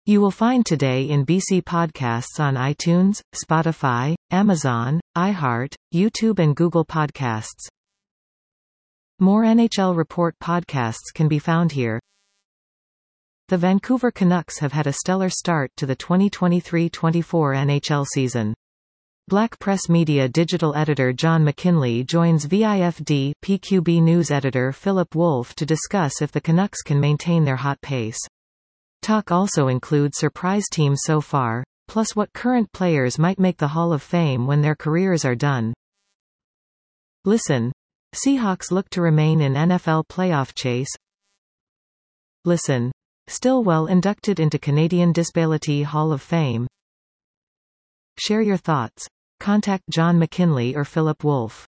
You will find Today in BC podcasts on iTunes, Spotify, Amazon, iHeart, YouTube and Google Podcasts. More NHL Report podcasts can be found here. The Vancouver Canucks have had a stellar start to the 2023-24 NHL season. Black Press Media digital editor John McKinley joins VIFD PQB news editor Philip Wolfe to discuss if the Canucks can maintain their hot pace. Talk also includes surprise teams so far, plus what current players might make the Hall of Fame when their careers are done. Listen. Seahawks look to remain in NFL playoff chase. Listen. Stillwell inducted into Canadian Disability Hall of Fame. Share your thoughts. Contact John McKinley or Philip Wolfe.